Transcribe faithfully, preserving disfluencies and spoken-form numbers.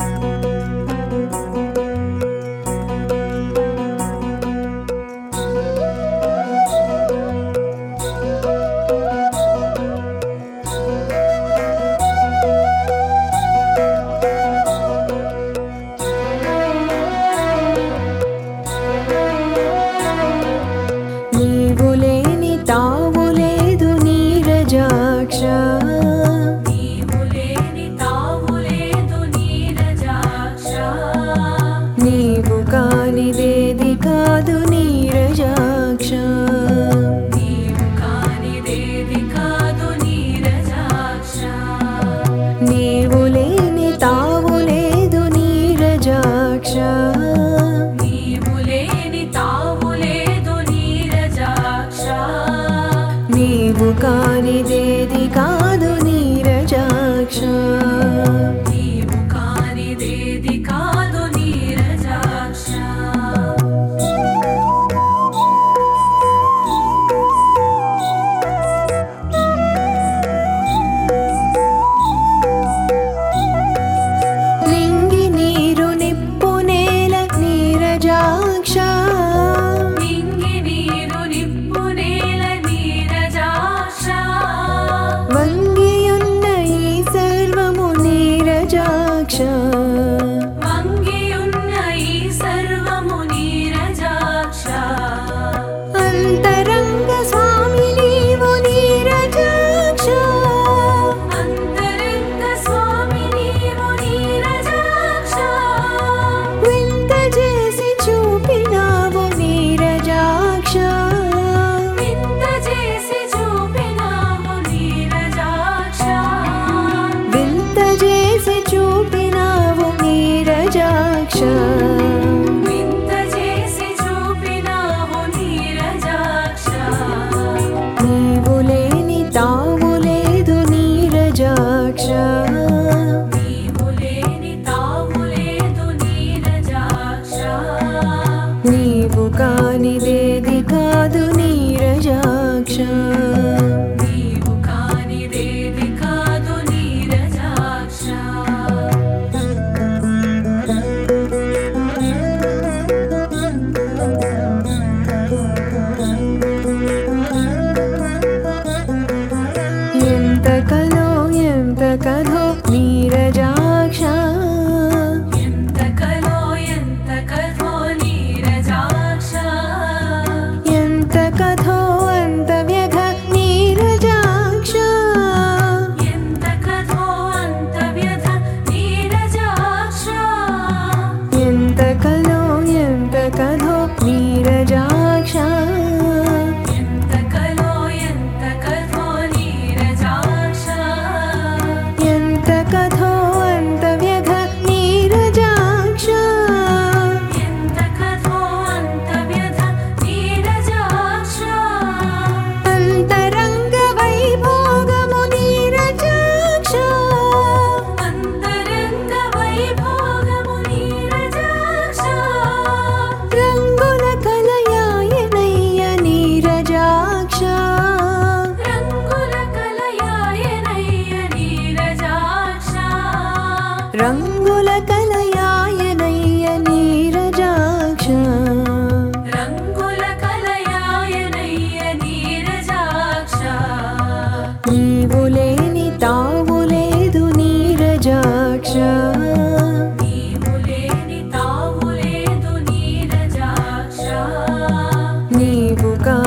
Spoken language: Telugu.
నీవు కానిదేది కాదు నీరజాక్ష నీవు కానిదేది కాదు నీరజాక్ష నింగి నీరు నిప్పు నేల నీరజాక్ష నింగి నీరు నిప్పు నేల నీరజాక్ష వంగియున్న ఈ సర్వము నీరజాక్ష వంగియున్న ఈ సర్వము నీరజాక్ష అంతరంగ స్వామి నీవు నీరజాక్ష అంతరంగ స్వామి నీవు నీరజాక్ష వింత చేసి చూపినావు నీరజాక్ష వింత చేసి చూపినావు నీరజాక్ష వింత చేసి చూపినావు నీరజాక్ష వింత చేసి చూపినావు నీరజాక్ష నీవు లేని తావు లేదు నీరజాక్ష నీవు లేని తావు లేదు నీరజాక్ష నీవు కానిదేది కాదు నీరజాక్ష నీవు కానిదేది కాదు నీరజాక్ష ఎంత కలో ఎంత కథో నీరజాక్ష ఎంత కలో ఎంత కథో నీరజాక్ష ఎంత కథో అంత వ్యధ నీరజాక్ష ఎంత కథో అంత వ్యధ నీరజాక్ష ఎంత కలో ఎంత కథో నీరజాక్ష ఎంత కలో ఎంత కథో నీరజాక్ష ఎంత కథో అంత వ్యధ నీరజాక్ష ఎంత కథో అంత వ్యధ నీరజాక్ష అంతరంగ వైభోగము నీరజాక్ష అంతరంగ వైభోగము నీరజాక్ష రంగుల కలయాయనయ్య నీరజాక్ష రంగుల కలయాయనయ్య నీరజాక్ష రంగుల కలయాయనయ్య నీరజాక్ష రంగుల కలయాయనయ్య నీరజాక్ష నీవు లేని తావు లేదు నీరజాక్ష నీవు లేని తావు లేదు నీరజాక్ష నీవు కా